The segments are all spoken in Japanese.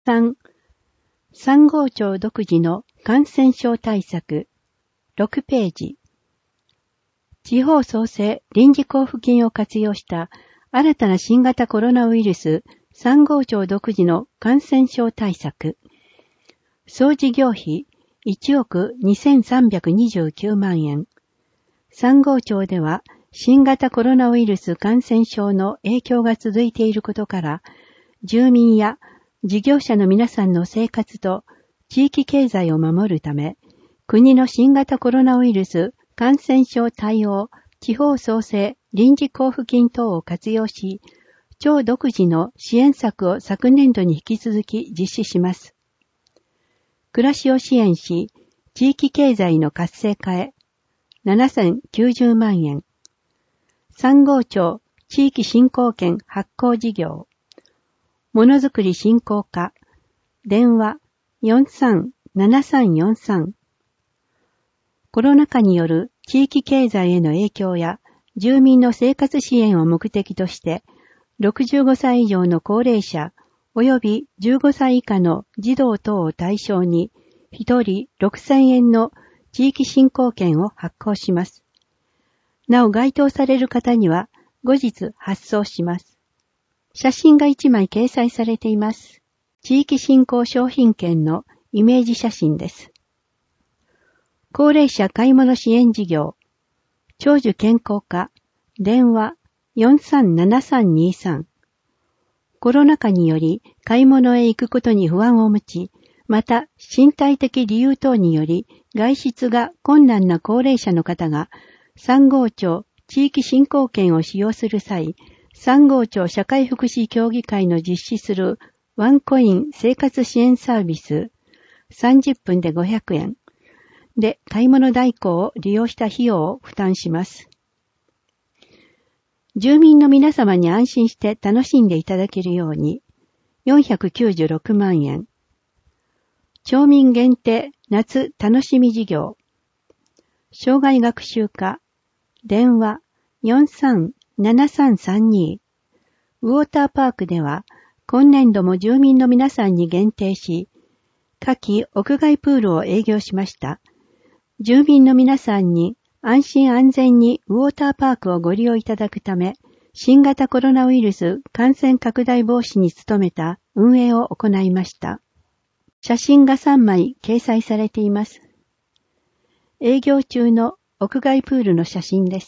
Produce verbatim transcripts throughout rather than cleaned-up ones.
さん、三郷町独自の感染症対策。ろくページ。地方創生臨時交付金を活用した新たな新型コロナウイルス三郷町独自の感染症対策。総事業費いちおくにせんさんびゃくにじゅうきゅうまんえん。三郷町では新型コロナウイルス感染症の影響が続いていることから、住民や事業者の皆さんの生活と地域経済を守るため、国の新型コロナウイルス感染症対応地方創生臨時交付金等を活用し、町独自の支援策を昨年度に引き続き実施します。暮らしを支援し、地域経済の活性化へななせんきゅうじゅうまんえん。三郷町地域振興券発行事業。ものづくり振興課。電話よんさんななさんよんさん。コロナ禍による地域経済への影響や住民の生活支援を目的として、ろくじゅうごさい以上の高齢者及びじゅうごさい以下の児童等を対象に、ひとりろくせんえんの地域振興券を発行します。なお該当される方には後日発送します。写真がいちまい掲載されています。地域振興商品券のイメージ写真です。高齢者買い物支援事業。長寿健康課。電話よんさんななさんにさん。コロナ禍により買い物へ行くことに不安を持ち、また身体的理由等により外出が困難な高齢者の方が、三郷町地域振興券を使用する際、三郷町社会福祉協議会の実施するワンコイン生活支援サービスさんじゅっぷんでごひゃくえんで買い物代行を利用した費用を負担します。住民の皆様に安心して楽しんでいただけるようによんひゃくきゅうじゅうろくまんえん。町民限定夏楽しみ事業。障害学習課。電話よんさんななさんさんに。ウォーターパークでは今年度も住民の皆さんに限定し、夏季屋外プールを営業しました。住民の皆さんに安心安全にウォーターパークをご利用いただくため、新型コロナウイルス感染拡大防止に努めた運営を行いました。写真がさんまい掲載されています。営業中の屋外プールの写真です。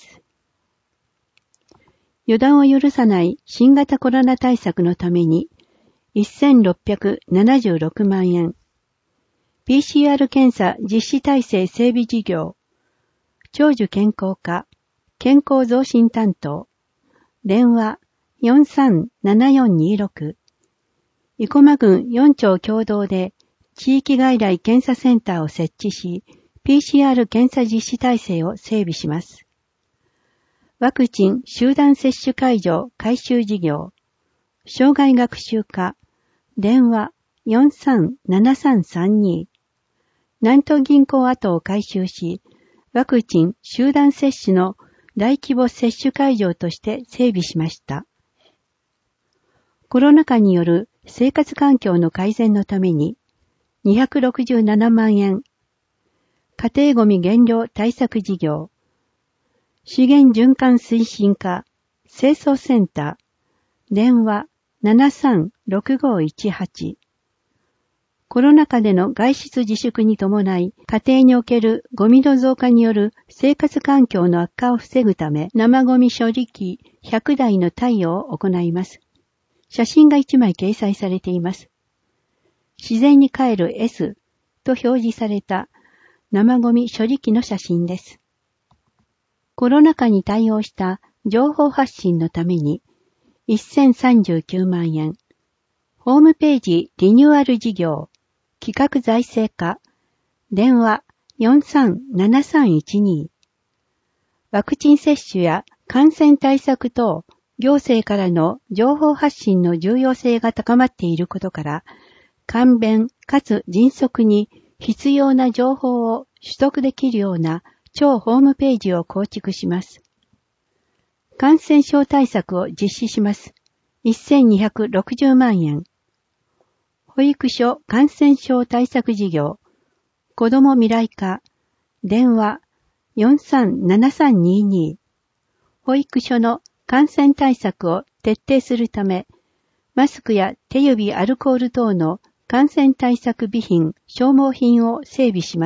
予断を許さない新型コロナ対策のためにせんろっぴゃくななじゅうろくまんえん。ピーシーアール 検査実施体制整備事業。長寿健康課。健康増進担当。電話よんさんななよんにろく。生駒郡よん町共同で地域外来検査センターを設置し、ピーシーアール 検査実施体制を整備します。ワクチン集団接種会場改修事業。障害学習課。電話よんさんななさんさんに。南東銀行跡を改修し、ワクチン集団接種の大規模接種会場として整備しました。コロナ禍による生活環境の改善のためににひゃくろくじゅうななまんえん。家庭ごみ減量対策事業。資源循環推進課。清掃センター。電話ななさんろくごいちはち。コロナ禍での外出自粛に伴い、家庭におけるゴミの増加による生活環境の悪化を防ぐため、生ゴミ処理機ひゃくだいの貸与を行います。写真がいちまい掲載されています。自然に帰る エス と表示された生ゴミ処理機の写真です。コロナ禍に対応した情報発信のためにせんさんじゅうきゅうまんえん。ホームページリニューアル事業。企画財政課。電話よんさんななさんいちに。ワクチン接種や感染対策等、行政からの情報発信の重要性が高まっていることから、簡便かつ迅速に必要な情報を取得できるような超ホームページを構築します。感染症対策を実施します。せんにひゃくろくじゅうまんえん。 保育所感染症対策事業、子ども未来課、電話 よんさんななさんにーにー。保育所の感染対策を徹底するため、マスクや手指アルコール等の感染対策備品、消耗品を整備します。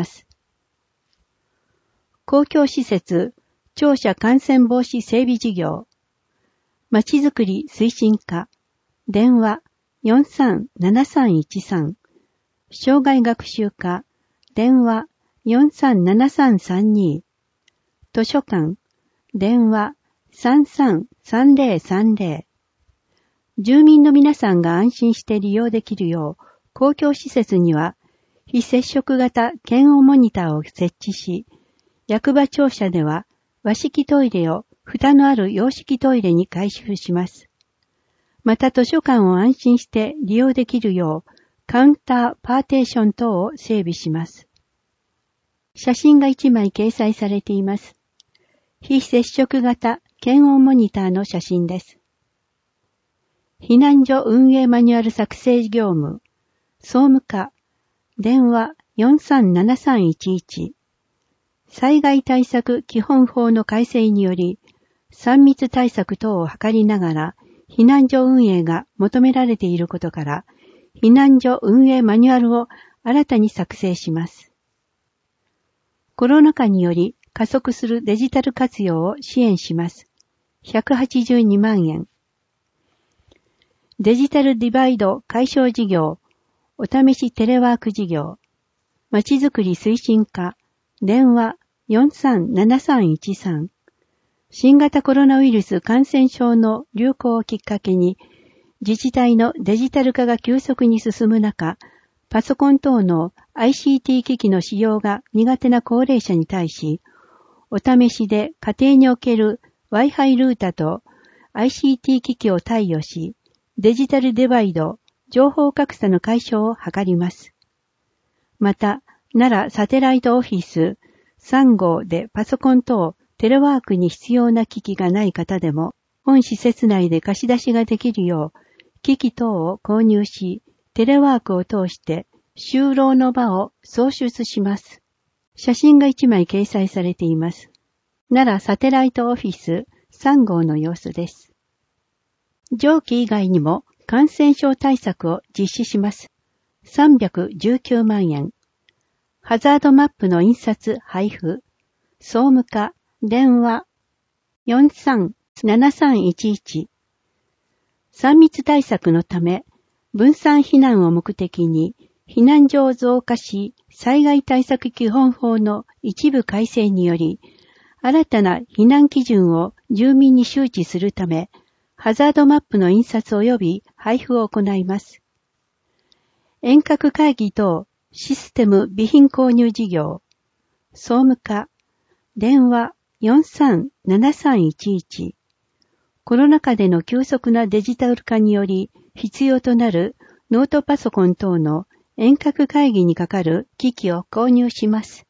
公共施設、庁舎感染防止整備事業、まちづくり推進課、電話 よんさんななさんいちさん。障害学習課、電話 よんさんななさんさんにー。図書館、電話 さんさんさんぜろさんぜろ。住民の皆さんが安心して利用できるよう、公共施設には非接触型検温モニターを設置し、役場庁舎では和式トイレを蓋のある洋式トイレに改修します。また図書館を安心して利用できるよう、カウンター、パーテーション等を整備します。写真がいちまい掲載されています。非接触型検温モニターの写真です。避難所運営マニュアル作成業務、総務課、電話 よんさんななさんいちいち。災害対策基本法の改正により、さん密対策等を図りながら、避難所運営が求められていることから、避難所運営マニュアルを新たに作成します。コロナ禍により加速するデジタル活用を支援します。ひゃくはちじゅうにまんえん。デジタルディバイド解消事業、お試しテレワーク事業、まちづくり推進課、電話 よんさんななさんいちさん。新型コロナウイルス感染症の流行をきっかけに、自治体のデジタル化が急速に進む中、パソコン等の アイシーティー 機器の使用が苦手な高齢者に対し、お試しで家庭における Wi-Fi ルータと アイシーティー 機器を貸与し、デジタルデバイド、情報格差の解消を図ります。また、奈良サテライトオフィスさん号でパソコン等テレワークに必要な機器がない方でも、本施設内で貸し出しができるよう、機器等を購入し、テレワークを通して就労の場を創出します。写真がいちまい掲載されています。奈良サテライトオフィスさん号の様子です。上記以外にも感染症対策を実施します。さんびゃくじゅうきゅうまんえん。ハザードマップの印刷配布。総務課、電話 よんさんななさんいちいち。さん密対策のため、分散避難を目的に避難所を増加し、災害対策基本法の一部改正により、新たな避難基準を住民に周知するため、ハザードマップの印刷及び配布を行います。遠隔会議等システム備品購入事業、総務課、電話 よんさんななさんいちいち。コロナ禍での急速なデジタル化により必要となるノートパソコン等の遠隔会議にかかる機器を購入します。